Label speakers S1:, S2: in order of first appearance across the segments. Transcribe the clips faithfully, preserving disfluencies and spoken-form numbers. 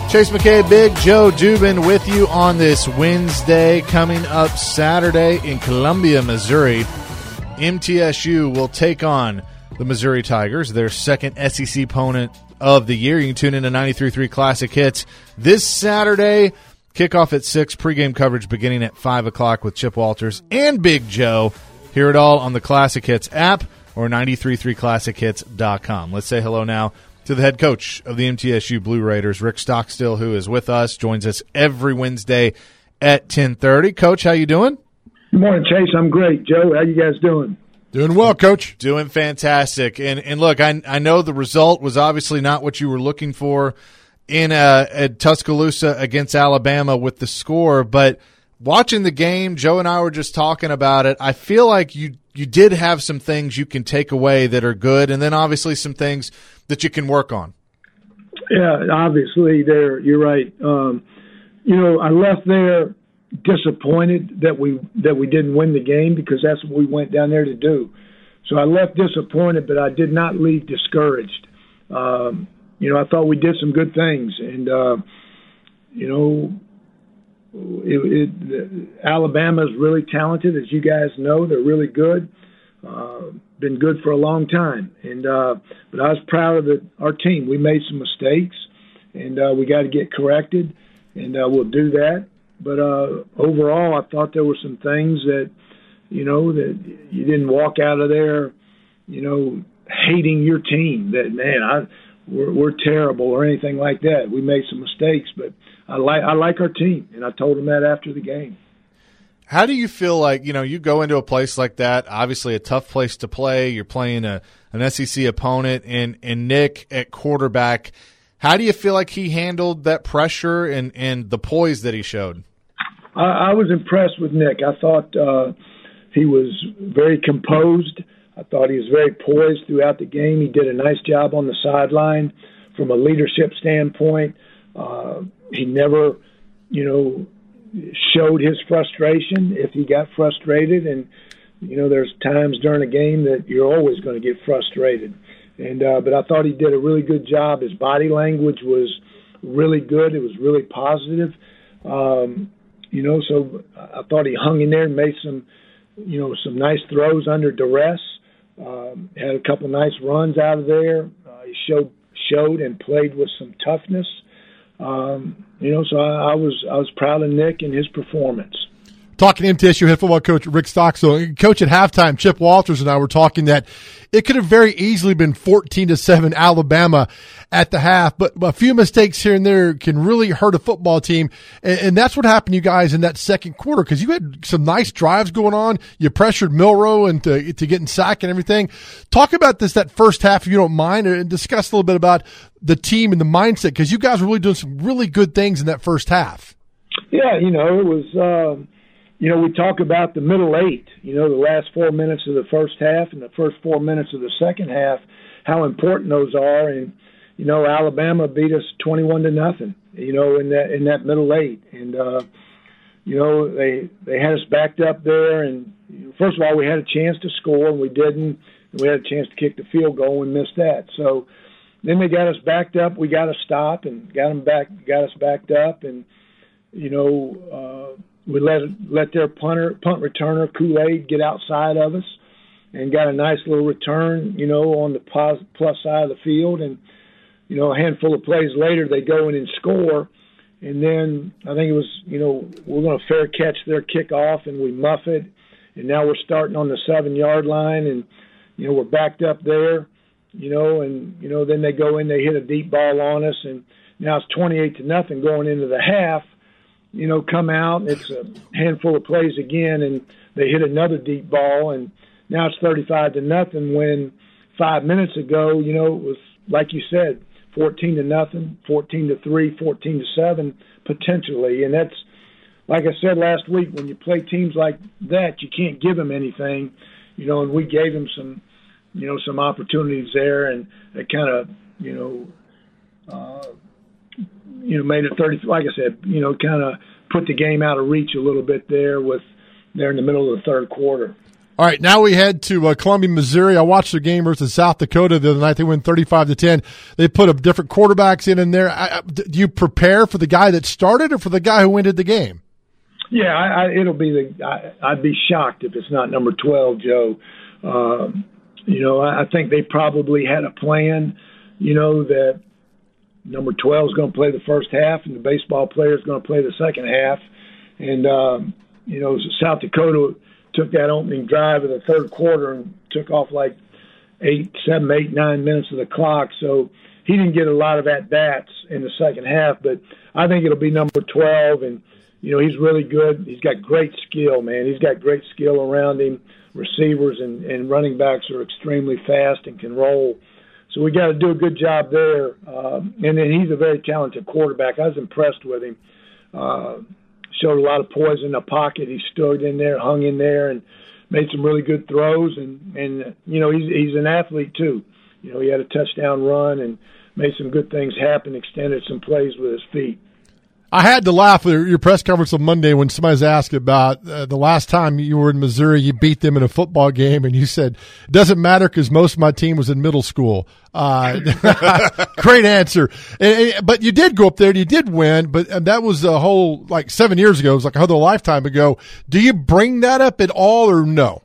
S1: Chase McKay, Big Joe Dubin with you on this Wednesday. Coming up Saturday in Columbia, Missouri, M T S U will take on the Missouri Tigers, their second S E C opponent of the year. You can tune in to ninety-three point three Classic Hits this Saturday. Kickoff at six, pregame coverage beginning at five o'clock with Chip Walters and Big Joe. Hear it all on the Classic Hits app or ninety-three point three classic hits dot com. Let's say hello now to the head coach of the M T S U Blue Raiders, Rick Stockstill, who is with us, joins us every Wednesday at ten thirty. Coach, how you doing?
S2: Good morning, Chase. I'm great. Joe, how you guys doing?
S3: Doing well, Coach.
S1: Doing fantastic. And and look, I I know the result was obviously not what you were looking for in uh, at Tuscaloosa against Alabama with the score, but watching the game, Joe and I were just talking about it. I feel like you you did have some things you can take away that are good, and then obviously some things that you can work on.
S2: Yeah, obviously, there you're right. Um, you know, I left there disappointed that we that we didn't win the game because that's what we went down there to do. So I left disappointed, but I did not leave discouraged. Um, you know, I thought we did some good things, and uh, you know, it, it, Alabama is really talented, as you guys know. They're really good. Uh, been good for a long time, and uh, but I was proud of the, our team. We made some mistakes, and uh, we got to get corrected, and uh, we'll do that. But uh, overall, I thought there were some things that, you know, that you didn't walk out of there, you know, hating your team. That man, I we're, we're terrible or anything like that. We made some mistakes, but I like I like our team, and I told them that after the game.
S1: How do you feel like, you know, you go into a place like that, obviously a tough place to play. You're playing a, an S E C opponent, and, and Nick at quarterback. How do you feel like he handled that pressure and, and the poise that he showed?
S2: I, I was impressed with Nick. I thought uh, he was very composed. I thought he was very poised throughout the game. He did a nice job on the sideline from a leadership standpoint. Uh, he never, you know, showed his frustration if he got frustrated. And, you know, there's times during a game that you're always going to get frustrated. And uh, but I thought he did a really good job. His body language was really good. It was really positive. Um, you know, so I thought he hung in there and made some, you know, some nice throws under duress. Um, had a couple nice runs out of there. Uh, he showed showed and played with some toughness. Um, you know, so I, I was I was proud of Nick and his performance.
S3: Talking to M T S U head football coach Rick Stockstill, coach at halftime, Chip Walters and I were talking that it could have very easily been fourteen to seven Alabama at the half, but a few mistakes here and there can really hurt a football team, and, and that's what happened to you guys in that second quarter because you had some nice drives going on. You pressured Milroe and to, to getting sacked and everything. Talk about this that first half, if you don't mind, and discuss a little bit about the team and the mindset because you guys were really doing some really good things in that first half.
S2: Yeah, you know, it was. Um, You know, we talk about the middle eight, you know, the last four minutes of the first half and the first four minutes of the second half, how important those are. And, you know, Alabama beat us twenty-one to nothing, you know, in that in that middle eight. And, uh, you know, they they had us backed up there. And, you know, first of all, we had a chance to score, and we didn't. We had a chance to kick the field goal and missed that. So then they got us backed up. We got to stop and got them back, got us backed up. And, you know, uh, we let let their punter, punt returner, Kool-Aid, get outside of us and got a nice little return, you know, on the pos, plus side of the field. And, you know, a handful of plays later, they go in and score. And then I think it was, you know, we're going to fair catch their kickoff, and we muff it. And now we're starting on the seven-yard line, and, you know, we're backed up there, you know, and, you know, then they go in, they hit a deep ball on us, and now it's twenty-eight to nothing going into the half. You know, come out, it's a handful of plays again, and they hit another deep ball, and now it's thirty-five to nothing when five minutes ago, you know, it was, like you said, fourteen to nothing, fourteen to three, fourteen to seven, potentially. And that's, like I said last week, when you play teams like that, you can't give them anything, you know, and we gave them some, you know, some opportunities there, and it kind of, you know, uh, you know, made it thirty, like I said, you know, kind of put the game out of reach a little bit there with there in the middle of the third quarter.
S3: All right, now we head to uh, Columbia, Missouri. I watched the game versus South Dakota the other night. They win thirty-five to ten. They put a different quarterbacks in in there. I, I, do you prepare for the guy that started or for the guy who ended the game?
S2: Yeah, I, I, it'll be the. I, I'd be shocked if it's not number twelve, Joe. Um, you know, I, I think they probably had a plan. You know that number twelve is going to play the first half, and the baseball player is going to play the second half. And um, you know, South Dakota took that opening drive of the third quarter and took off like eight, seven, eight, nine minutes of the clock. So he didn't get a lot of at-bats in the second half, but I think it'll be number twelve. And, you know, he's really good. He's got great skill, man. He's got great skill around him. Receivers and, and running backs are extremely fast and can roll. So we got to do a good job there. Um, and then he's a very talented quarterback. I was impressed with him. Uh, Showed a lot of poise in the pocket. He stood in there, hung in there, and made some really good throws. And, and you know, he's he's an athlete too. You know, he had a touchdown run and made some good things happen, extended some plays with his feet.
S3: I had to laugh at your press conference on Monday when somebody's asked about uh, the last time you were in Missouri, you beat them in a football game, and you said, it doesn't matter because most of my team was in middle school. Uh, great answer. And, and, but you did go up there and you did win, but and that was a whole, like seven years ago. It was like a whole lifetime ago. Do you bring that up at all or no?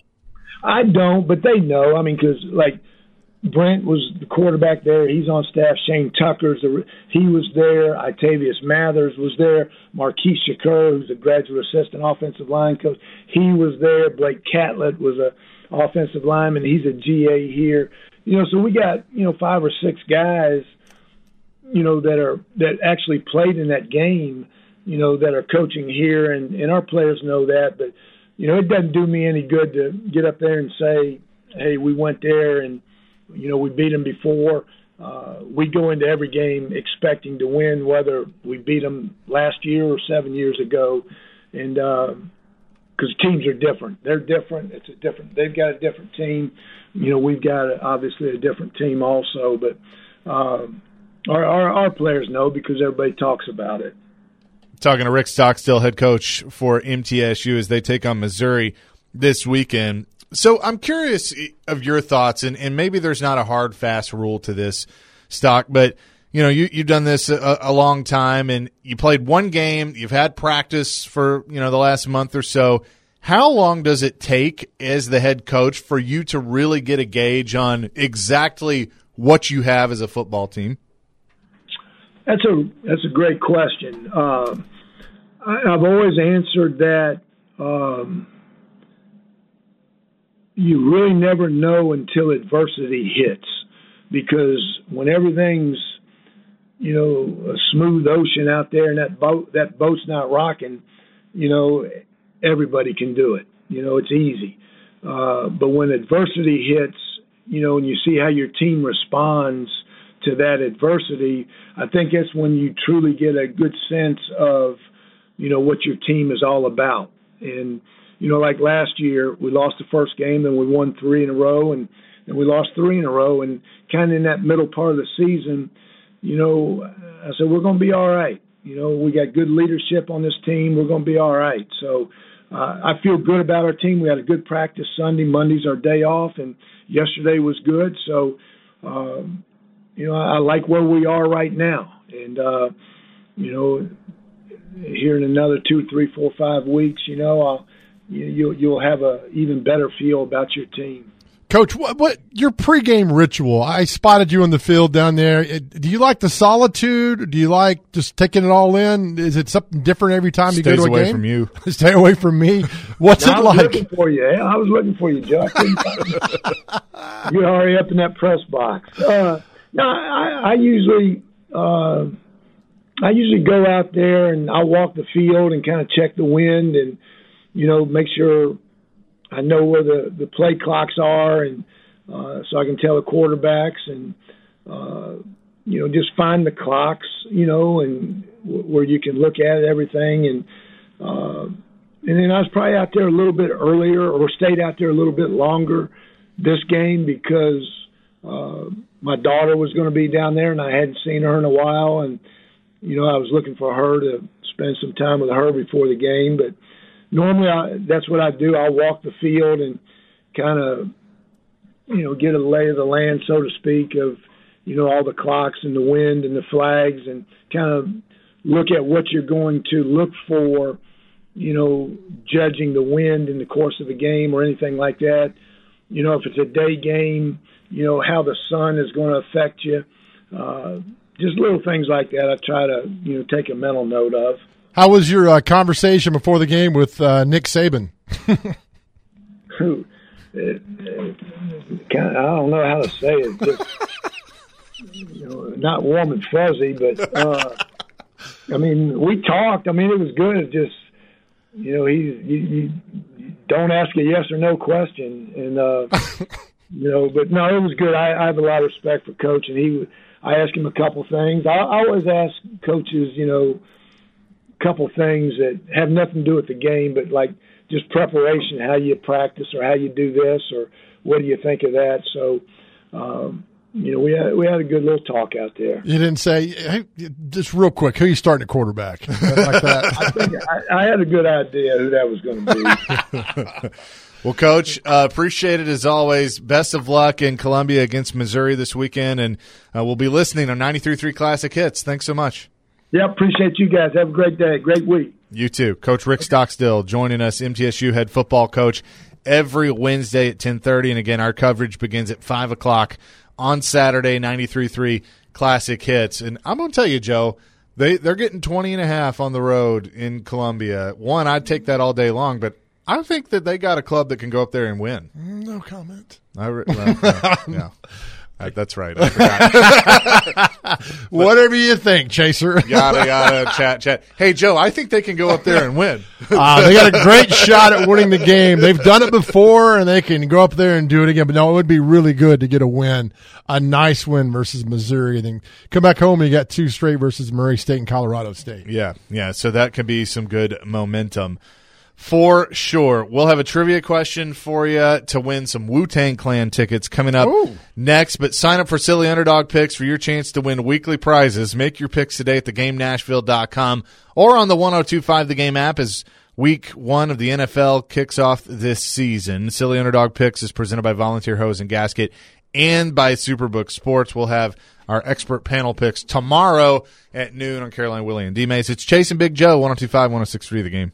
S2: I don't, but they know. I mean, because, like, Brent was the quarterback there. He's on staff. Shane Tucker's the, he was there. Octavius Mathers was there. Marquise Shakur, who's a graduate assistant offensive line coach, he was there. Blake Catlett was a offensive lineman. He's a G A here. You know, so we got, you know, five or six guys, you know, that are that actually played in that game, you know, that are coaching here, and, and our players know that. But, you know, it doesn't do me any good to get up there and say, hey, we went there and, you know, we beat them before. Uh, we go into every game expecting to win, whether we beat them last year or seven years ago. And because uh, teams are different. They're different. It's a different. They've got a different team. You know, we've got a, obviously a different team also. But uh, our, our, our players know because everybody talks about it.
S1: Talking to Rick Stockstill, head coach for M T S U, as they take on Missouri this weekend. So I'm curious of your thoughts, and, and maybe there's not a hard, fast rule to this, Stock, but you know you, you've done this a, a long time, and you played one game. You've had practice for you know the last month or so. How long does it take as the head coach for you to really get a gauge on exactly what you have as a football team?
S2: That's a that's a great question. Uh, I, I've always answered that. Um, You really never know until adversity hits, because when everything's, you know, a smooth ocean out there and that boat that boat's not rocking, you know, everybody can do it. You know, it's easy. Uh, but when adversity hits, you know, and you see how your team responds to that adversity, I think that's when you truly get a good sense of, you know, what your team is all about. And you know, like last year, we lost the first game, then we won three in a row, and then we lost three in a row. And kind of in that middle part of the season, you know, I said, we're going to be all right. You know, we got good leadership on this team. We're going to be all right. So uh, I feel good about our team. We had a good practice Sunday. Monday's our day off, and yesterday was good. So, um, you know, I, I like where we are right now. And, uh, you know, here in another two, three, four, five weeks, you know, I'll, You'll you'll have a even better feel about your team.
S3: Coach, what, what your pregame ritual? I spotted you on the field down there. It, do you like the solitude? Do you like just taking it all in? Is it something different every time you
S1: Stays
S3: go to a
S1: away
S3: game?
S1: from you.
S3: Stay away from me. What's
S2: no,
S3: it
S2: I was
S3: like?
S2: looking for you. I was looking for you, Joe. You're already up in that press box. Uh, no, I, I usually uh, I usually go out there and I walk the field and kind of check the wind and, you know, make sure I know where the, the play clocks are, and uh, so I can tell the quarterbacks, and, uh, you know, just find the clocks, you know, and w- where you can look at everything. And uh, and then I was probably out there a little bit earlier or stayed out there a little bit longer this game because uh, my daughter was going to be down there, and I hadn't seen her in a while. And, you know, I was looking for her to spend some time with her before the game. But normally, I, that's what I do. I'll walk the field and, kind of, you know, get a lay of the land, so to speak, of, you know, all the clocks and the wind and the flags, and kind of look at what you're going to look for, you know, judging the wind in the course of the game or anything like that. You know, if it's a day game, you know, how the sun is going to affect you. Uh, just little things like that I try to, you know, take a mental note of.
S3: How was your uh, conversation before the game with uh, Nick Saban?
S2: Who? It, it, kinda, I don't know how to say it. Just, you know, not warm and fuzzy, but uh, I mean, we talked. I mean, it was good. It just, you know, he you, you don't ask a yes or no question, and uh, you know, but no, it was good. I, I have a lot of respect for Coach, and he. I asked him a couple things. I, I always ask coaches, you know, a couple things that have nothing to do with the game, but like just preparation, how you practice, or how you do this, or what do you think of that? So. Um, You know, we had we had a good little talk out there.
S3: You didn't say, hey, just real quick, who are you starting at quarterback? Like that.
S2: I think I, I had a good idea who that was going to be.
S1: Well, Coach, uh, appreciate it as always. Best of luck in Columbia against Missouri this weekend, and uh, we'll be listening on ninety-three point three Classic Hits. Thanks so much.
S2: Yeah, appreciate you guys. Have a great day. Great week.
S1: You too. Coach Rick Stockstill joining us, M T S U head football coach, every Wednesday at ten thirty. And, again, our coverage begins at five o'clock on Saturday, ninety-three point three Classic Hits. And I'm going to tell you, Joe, they, they're getting twenty and a half on the road in Columbia. One, I'd take that all day long, but I think that they got a club that can go up there and win.
S3: No comment.
S1: I re- well, no, no. Uh, that's right. I forgot.
S3: Whatever you think, Chaser.
S1: Yada, yada, chat, chat. Hey, Joe, I think they can go up there and win.
S3: uh, they got a great shot at winning the game. They've done it before, and they can go up there and do it again. But, no, it would be really good to get a win, a nice win versus Missouri. And then come back home and you got two straight versus Murray State and Colorado State.
S1: Yeah, yeah. So that could be some good momentum. For sure. We'll have a trivia question for you to win some Wu-Tang Clan tickets coming up
S3: Ooh.
S1: next. But sign up for Silly Underdog Picks for your chance to win weekly prizes. Make your picks today at the game nashville dot com or on the one oh two point five The Game app as week one of the N F L kicks off this season. Silly Underdog Picks is presented by Volunteer Hose and Gasket and by Superbook Sports. We'll have our expert panel picks tomorrow at noon on Caroline, Willie, and D-Mace. It's Chase and Big Joe, one oh two point five, one oh six point three The Game.